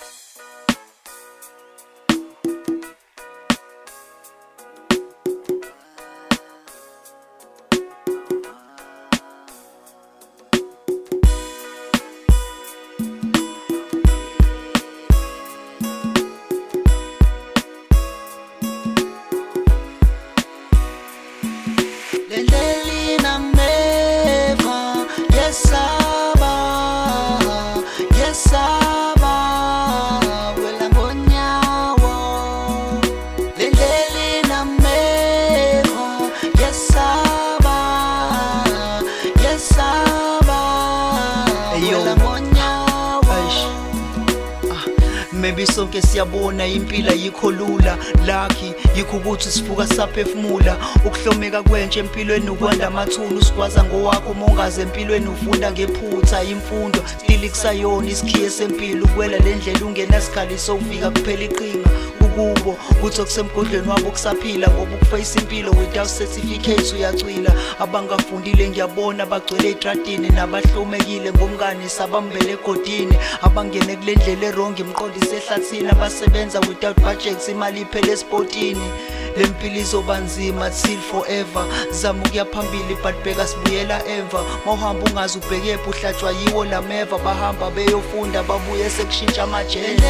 Maybe sonke siyabona impila yikho lula lucky yikho ukuthi sivuka saphefumula ukuhlomeka kwentshe empilweni ukwanda amathulu sikwaza ngowakho mongaze empilweni ufunda ngephutha imfundo still kusayona isikhiye sempilo ukwela lendlela ungena sikhaliso uvika kuphela iqhinga ukubo kuthi okusemgodlweni wabo kusaphila ngoba ukuface impilo without certificate uyacwila abangafundile ngiyabona bagcwele etradini nabahlomekile ngomngane sabambele egodini abangene kulendlela errong imqondo isehlathini abasebenza without budgets imali iphele esportini lempilo izobanzima till forever zama ukuya phambili but bheka sibuyela emva mawuhamba ungazi ubhekephi uhlatshwa yiwo lameva bahamba beyofunda babuye sekushintsha amajenda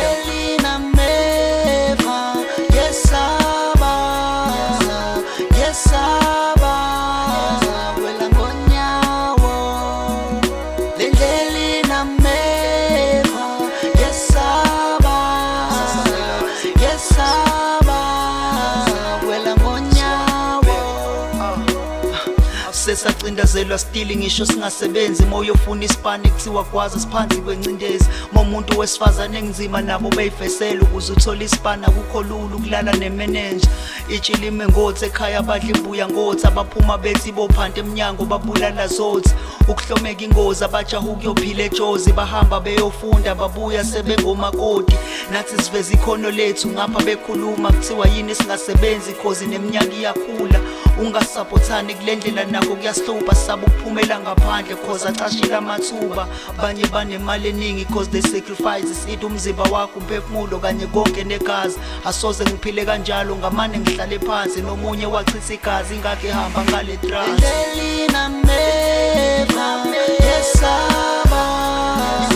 sesacindazelwa still ngisho singasebenzi moyofuna isipani kuthiwa kwaza siphansi kwencindezi momuntu wesifazane engizima nabo beyifesela ukuze uthola isipana kukho lula ukulala nemanager itshilime ngothi ekhaya abadla imbuya ngothi abaphuma bethi bophanda eminyango babulala zothi ukuhlomeka ingozi abajaha ukuyophila ejozi bahamba beyofunda babuya sebengomakoti nathi siveza ikhono lethu ngapha bekhuluma kuthiwa yini singasebenzi cause neminyaka iyakhula ungasapothani kulendlela nakho kuyasihlupha saba ukuphumela ngaphandle cause acashila amathuba abanye banemali eningi cause they sacrifices it umzimba wakho umphefumulo kanye konke negazi asoze ngiphile kanjalo ngamane ngihlale phansi nomunye wachitha igazi ingakho ehamba ngale trance